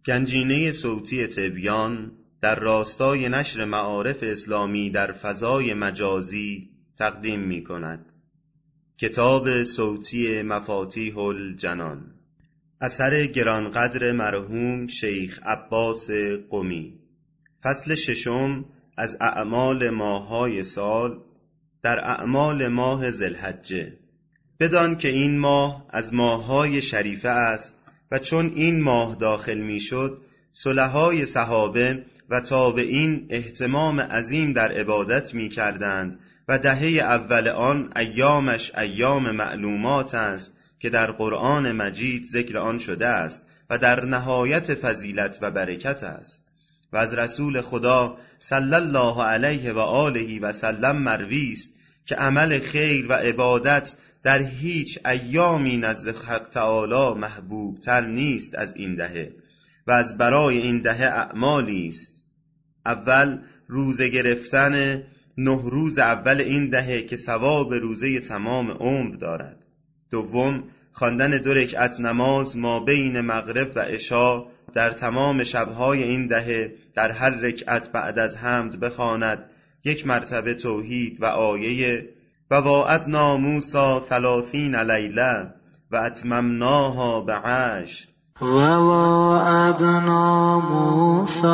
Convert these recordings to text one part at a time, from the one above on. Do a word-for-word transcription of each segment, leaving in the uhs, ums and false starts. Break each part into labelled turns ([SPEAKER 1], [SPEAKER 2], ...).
[SPEAKER 1] گنجینه صوتی تبیان در راستای نشر معارف اسلامی در فضای مجازی تقدیم می کند. کتاب صوتی مفاتیح الجنان، اثر گرانقدر مرحوم شیخ عباس قمی. فصل ششم از اعمال ماه‌های سال در اعمال ماه ذوالحجه. بدان که این ماه از ماه‌های شریفه است و چون این ماه داخل می شد صلحای صحابه و تابعین اهتمام عظیم در عبادت می کردند و دهه اول آن ایامش ایام معلومات است که در قرآن مجید ذکر آن شده است و در نهایت فضیلت و برکت است. و از رسول خدا صلی الله علیه و آله و سلم مروی است که عمل خیر و عبادت در هیچ ایامی نزد حق تعالی محبوب تر نیست از این دهه و از برای این دهه اعمالی است. اول روزه گرفتن نه روز اول این دهه که ثواب روزه تمام عمر دارد. دوم خواندن دو رکعت نماز ما بین مغرب و عشا در تمام شبهای این دهه در هر رکعت بعد از حمد بخواند یک مرتبه توحید و آیه و واعدنا موسی ثلاثین لیله و اتممناها بعشر
[SPEAKER 2] و واعدنا موسی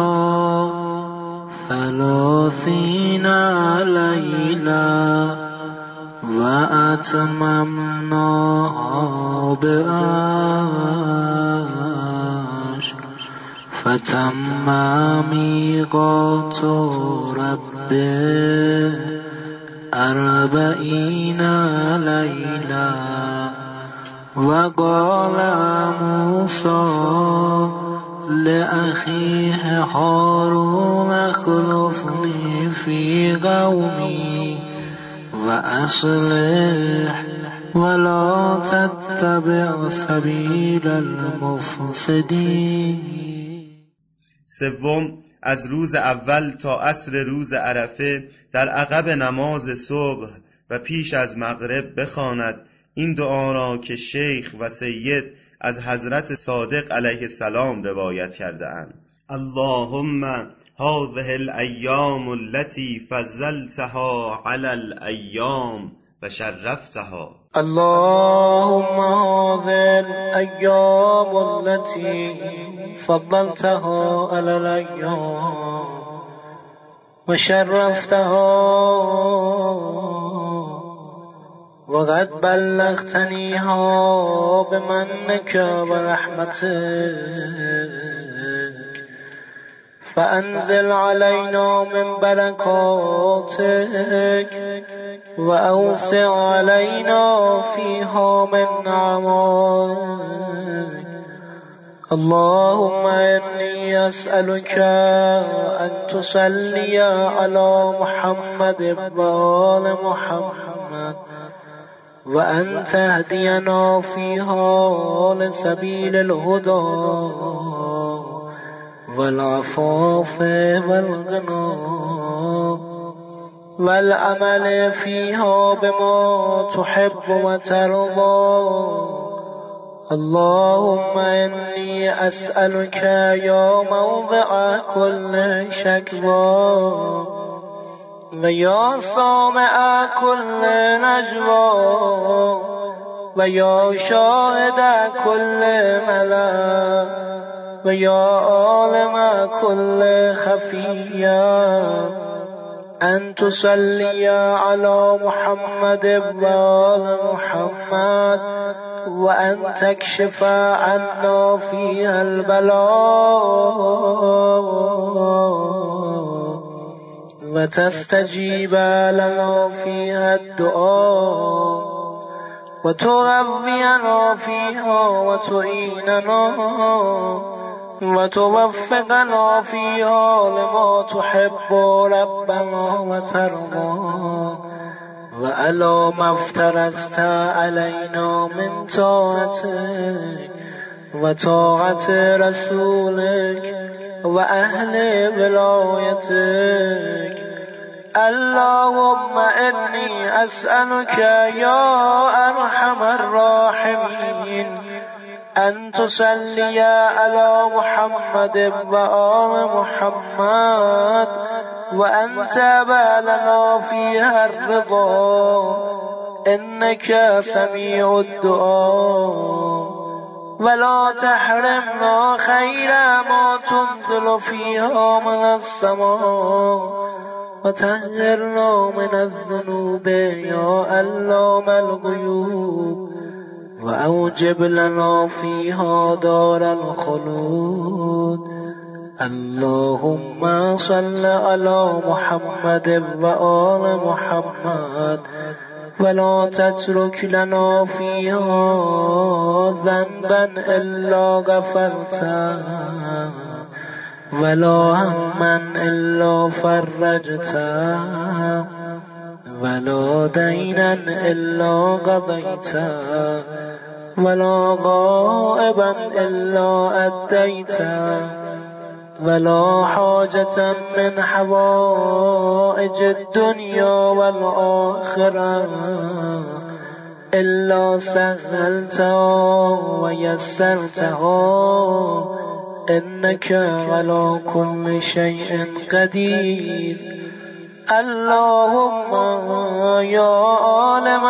[SPEAKER 2] ثلاثین لیله و اتممناها بعشر فتم میقات ربه اربعین لیله و قال موسی لأخیه هارون اخلفنی فی قومی و اصلح ولا تتبع سبیل المفسدین.
[SPEAKER 1] سوم از روز اول تا عصر روز عرفه در عقب نماز صبح و پیش از مغرب بخواند این دعا را که شیخ و سید از حضرت صادق علیه السلام روایت کرده اند: اللهم هذه الایام التي فضلتها على الایام و شرفتها.
[SPEAKER 2] اللهم هذه الأيام التي فضلتها على الأيام وشرفتها وقد بلغتنيها بمنك ورحمتك فأنزل علينا من بركاتك وأوسع علينا فيها من نعمائك. اللهم إني أسألك أن تصلي على محمد وآل محمد وأن تهدينا فيها لسبيل الهدى والعفاف والغنى والعمل فيها بما تحب وترضى. اللهم إني أسألك يا موضع كل شكوى ويا سامع كل نجوى ويا شاهد كل ملا ويا عالم كل خفية أن تصلي على محمد وآل محمد وأن تكشف عنا فيها البلاء وتستجيب لنا فيها الدعاء وتغوينا فيها وتعيننا وتوفقنا فيها لما تحب ربنا وترضى وعلى ما افترضت علينا من طاعتك وطاعة رسولك وأهل ولايتك. اللهم إني أسألك يا أرحم الراحمين أن تصلي على محمد وآل محمد وأن تابع لنا فيها الرضا إنك سميع الدعاء ولا تحرمنا خير ما تنزل فيها من السماء وطهرنا من الذنوب يا علام الغيوب وأوجب لنا فيها دار الخلود. اللهم صل على محمد وآل محمد ولا تترك لنا فيها ذنبا إلا غفرته ولا هما إلا فرجته ولا دينا إلا قضيته ولا غائبا إلا أديته ولا حاجة من حوائج الدنيا والآخرة إلا سهلتها ويسرتها إنك على كل شيء قدير. اللهم يا عالم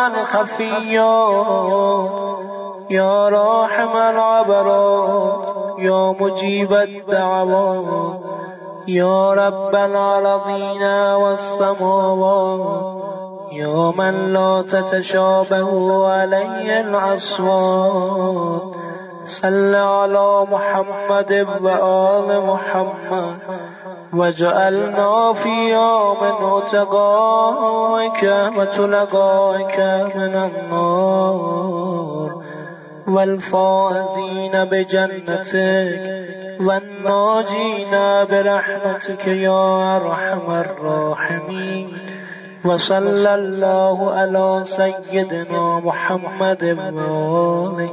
[SPEAKER 2] الخفيات يا راحم العبرات يا مجيب الدعوات يا رب الأرضين والسماوات يا من لا تتشابه عليه الأصوات صل على محمد وآل محمد وجعلنا فيها من عتقائك وطلقائك من النار والفائزين بجنتك والناجين برحمتك يا أرحم الراحمين. وصلى الله على سيدنا محمد وآله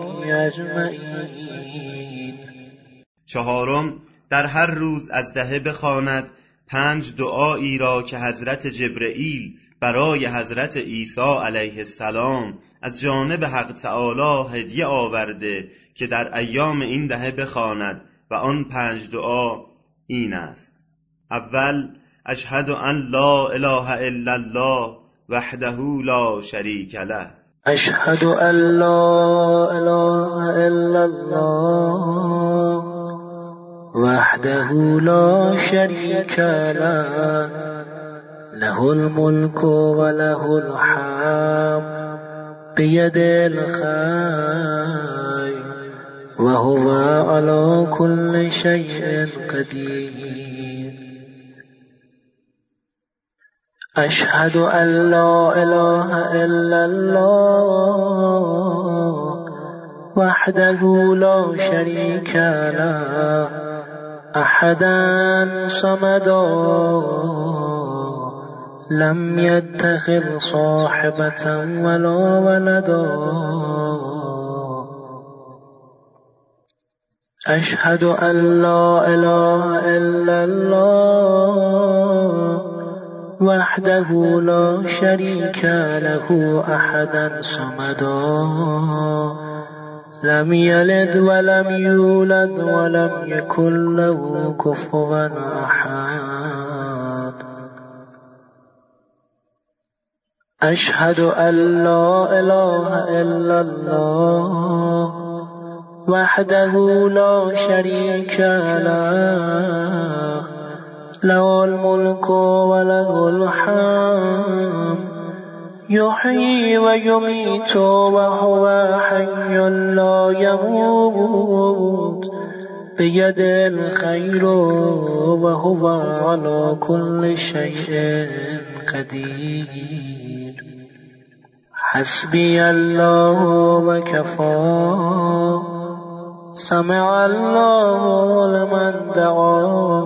[SPEAKER 2] أجمعین.
[SPEAKER 1] چهارم، در هر روز از دهه بخواند پنج دعایی را که حضرت جبرئیل برای حضرت عیسی علیه السلام از جانب حق تعالی هدیه آورده که در ایام این دهه بخواند و آن پنج دعا این است: اول، اشهد ان لا اله الا الله وحده لا شریک له.
[SPEAKER 2] اشهد ان لا اله الا الله وحده لا شریک له له الملك وله الحمد بيد الخير وهو على كل شيء قدير. أشهد أن لا إله إلا الله وحده لا شريك له أحدا صمدا لم يتخذ صاحبة ولا ولدا. أشهد أن لا إله إلا الله وحده لا شريك له أحدا صمدا لم يلد ولم يولد ولم يكن له كفوا أحد. أشهد أن لا إله إلا الله وحده لا شريك له له الملك وله الحمد يحيي ويميت وهو حي لا يموت بيد الخير وهو على كل شيء قدير. حسبي الله وكفى سمع الله لمن دعا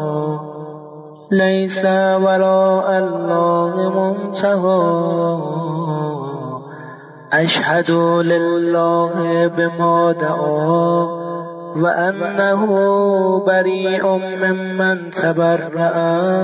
[SPEAKER 2] ليس وراء الله منتهى. أشهد لله بما دعا وأنه بريء ممن تبرأ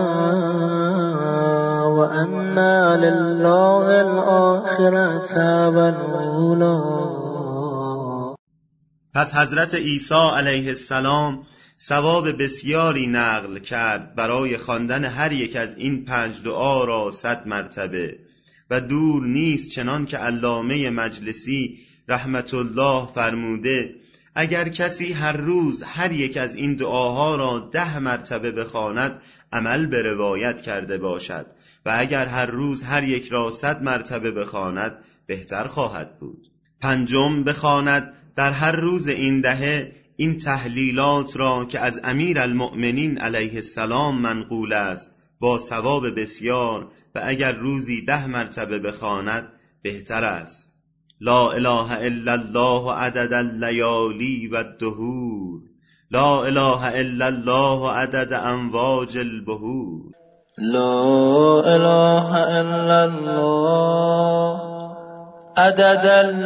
[SPEAKER 2] وأن لله الآخرة والأولى.
[SPEAKER 1] پس حضرت عیسی علیه السلام ثواب بسیاری نقل کرد برای خواندن هر یک از این پنج دعا را صد مرتبه و دور نیست چنان که علامه مجلسی رحمت الله فرموده اگر کسی هر روز هر یک از این دعاها را ده مرتبه بخواند عمل به روایت کرده باشد و اگر هر روز هر یک را صد مرتبه بخواند بهتر خواهد بود. پنجم بخواند در هر روز این دهه این تحلیلات را که از امیر المؤمنین علیه السلام منقول است با ثواب بسیار و اگر روزی ده مرتبه بخواند بهتر است. لا اله الا الله عدد اللیالی و الدهور، لا اله الا الله عدد امواج البحور،
[SPEAKER 2] لا اله الا الله عدد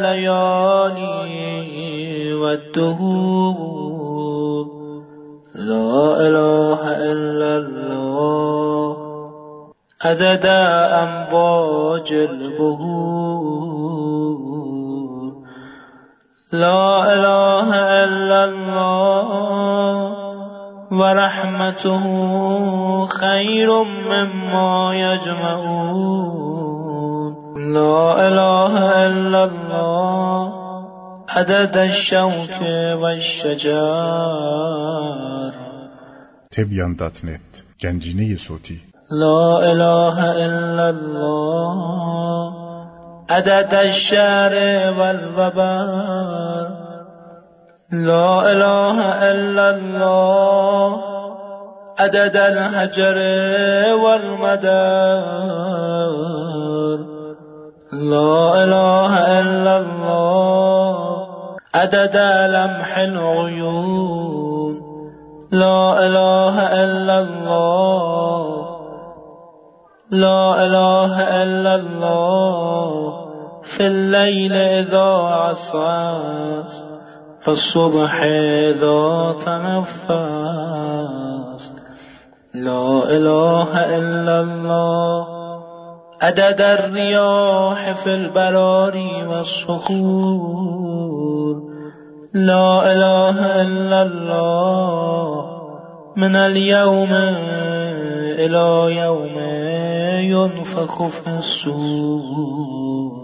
[SPEAKER 2] اللیالی و الدهور، لا اله الا الله عدد امواج البحور، لا اله الا الله و رحمته خیر مما یجمعون، لا اله الا الله عدد الشوك و الشجر.
[SPEAKER 3] تبیان دات نت گنجینه صوتی.
[SPEAKER 2] لا اله الا الله عدد الشعر والوبر، لا اله الا الله عدد الحجر والمدر، لا اله الا الله عدد لمح العيون، لا اله الا الله، لا اله الا الله في الليل اذا عسعس فالصبح اذا تنفس، لا اله الا الله عدد الرياح في البراري والصخور، لا اله الا الله من اليوم الى يوم ينفخ في الصور.